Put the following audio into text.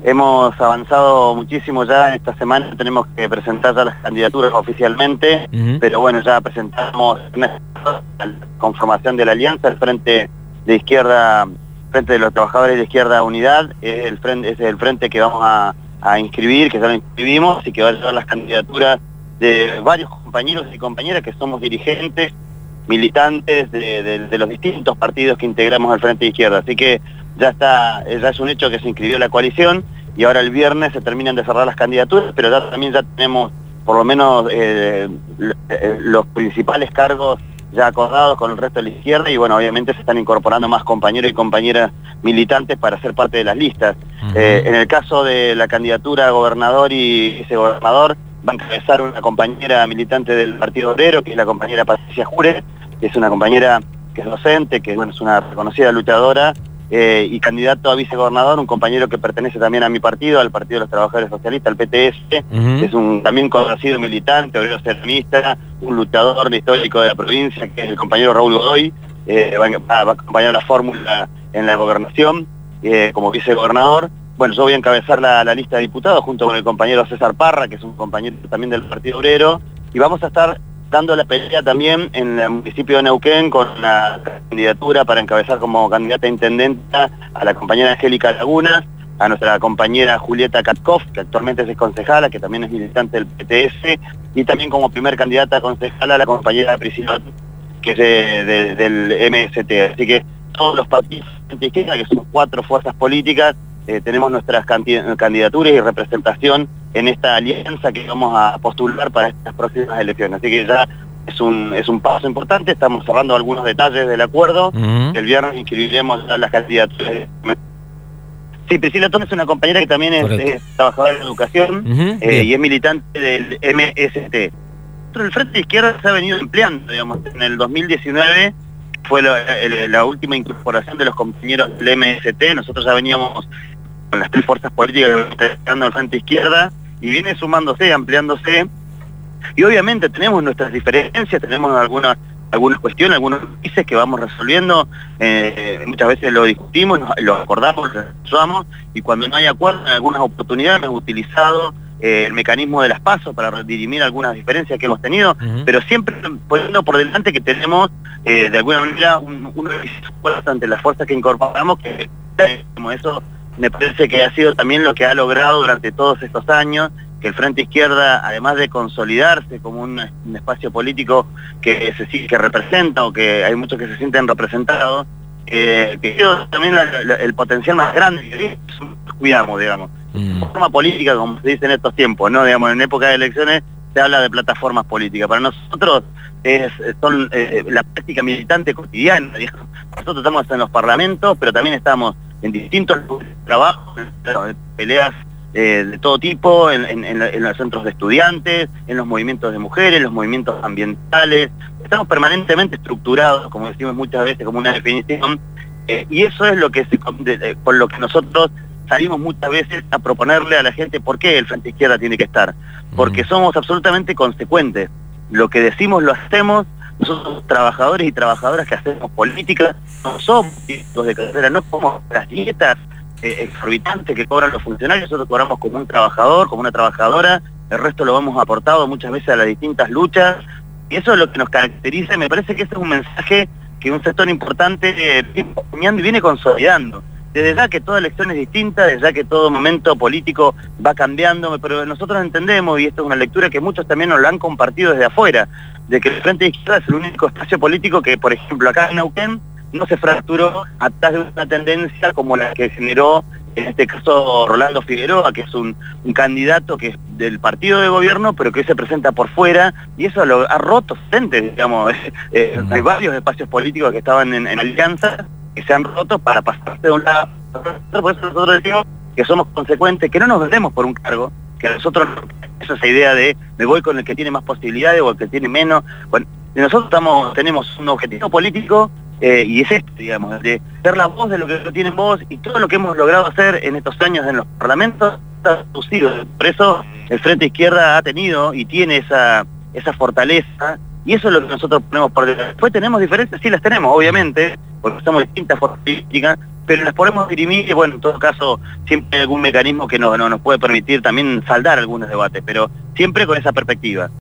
hemos avanzado muchísimo ya. Esta semana tenemos que presentar ya las candidaturas oficialmente, pero bueno, ya presentamos la conformación de la alianza, el Frente de Izquierda, Frente de los Trabajadores de Izquierda Unidad, es el frente que vamos a inscribir, que ya lo inscribimos y que va a llevar las candidaturas de varios compañeros y compañeras que somos dirigentes, militantes de los distintos partidos que integramos el Frente de Izquierda. Así que ya es un hecho que se inscribió la coalición y ahora el viernes se terminan de cerrar las candidaturas, pero ya tenemos por lo menos los principales cargos ya acordados con el resto de la izquierda y bueno, obviamente se están incorporando más compañeros y compañeras militantes para ser parte de las listas. En el caso de la candidatura a gobernador y vicegobernador, va a encabezar una compañera militante del Partido Obrero, que es la compañera Patricia Jure, que es una compañera que es docente, que bueno, es una reconocida luchadora, y candidato a vicegobernador, un compañero que pertenece también a mi partido, al Partido de los Trabajadores Socialistas, al PTS, que es un también conocido militante, obrero ceramista, un luchador histórico de la provincia, que es el compañero Raúl Godoy, va a acompañar la fórmula en la gobernación como vicegobernador. Bueno, yo voy a encabezar la lista de diputados junto con el compañero César Parra, que es un compañero también del Partido Obrero, y vamos a estar dando la pelea también en el municipio de Neuquén con la candidatura para encabezar como candidata a intendenta a la compañera Angélica Lagunas, a nuestra compañera Julieta Katkov, que actualmente es concejala, que también es militante del PTS, y también como primer candidata a concejala a la compañera Priscila, que es del MST. Así que todos los partidos de izquierda, que son 4 fuerzas políticas, tenemos nuestras candidaturas y representación en esta alianza que vamos a postular para estas próximas elecciones. Así que ya es un paso importante, estamos cerrando algunos detalles del acuerdo, el viernes inscribiremos ya las candidaturas. Sí, Priscila Tom es una compañera que también es trabajadora de educación y es militante del MST. El Frente de Izquierda se ha venido empleando, digamos, en el 2019 fue la última incorporación de los compañeros del MST, nosotros ya veníamos con las 3 fuerzas políticas que están integrando al Frente Izquierda y viene sumándose, ampliándose, y obviamente tenemos nuestras diferencias, tenemos algunas cuestiones, algunos matices que vamos resolviendo, muchas veces lo discutimos, lo acordamos, lo resolvamos, y cuando no hay acuerdo en algunas oportunidades hemos utilizado el mecanismo de las PASO para dirimir algunas diferencias que hemos tenido, pero siempre poniendo por delante que tenemos de alguna manera una fuerza ante las fuerzas que incorporamos, que como eso me parece que ha sido también lo que ha logrado durante todos estos años, que el Frente Izquierda, además de consolidarse como un espacio político que representa, o que hay muchos que se sienten representados, que también el potencial más grande que cuidamos, digamos. Forma política, como se dice en estos tiempos, ¿no? Digamos, en época de elecciones se habla de plataformas políticas. Para nosotros son la práctica militante cotidiana, digamos. Nosotros estamos en los parlamentos, pero también estamos en distintos trabajos, en peleas de todo tipo, en los centros de estudiantes, en los movimientos de mujeres, en los movimientos ambientales. Estamos permanentemente estructurados, como decimos muchas veces, como una definición, y eso es lo que con lo que nosotros salimos muchas veces a proponerle a la gente por qué el Frente Izquierda tiene que estar, porque somos absolutamente consecuentes. Lo que decimos lo hacemos. Nosotros trabajadores y trabajadoras que hacemos política, no somos políticos de carrera, no somos las dietas exorbitantes que cobran los funcionarios, nosotros cobramos como un trabajador, como una trabajadora, el resto lo hemos aportado muchas veces a las distintas luchas, y eso es lo que nos caracteriza, y me parece que ese es un mensaje que un sector importante viene consolidando. Desde ya que toda elección es distinta, desde ya que todo momento político va cambiando, pero nosotros entendemos, y esto es una lectura que muchos también nos lo han compartido desde afuera, de que el Frente de Izquierda es el único espacio político que, por ejemplo, acá en Neuquén no se fracturó atrás de una tendencia como la que generó, en este caso, Rolando Figueroa, que es un candidato que es del partido de gobierno, pero que hoy se presenta por fuera, y eso lo ha roto frente, digamos. Hay varios espacios políticos que estaban en alianza, que se han roto para pasarse de un lado. Por eso nosotros decimos que somos consecuentes, que no nos vendemos por un cargo, que a nosotros esa idea de me voy con el que tiene más posibilidades o el que tiene menos. Bueno, nosotros tenemos un objetivo político y es este, digamos, de ser la voz de lo que tienen vos, y todo lo que hemos logrado hacer en estos años en los parlamentos está reducido. Por eso el Frente Izquierda ha tenido y tiene esa fortaleza, y eso es lo que nosotros ponemos por detrás. Después tenemos diferencias, sí las tenemos, obviamente, porque somos distintas formas políticas, pero las podemos dirimir y bueno, en todo caso siempre hay algún mecanismo que nos puede permitir también saldar algunos debates, pero siempre con esa perspectiva.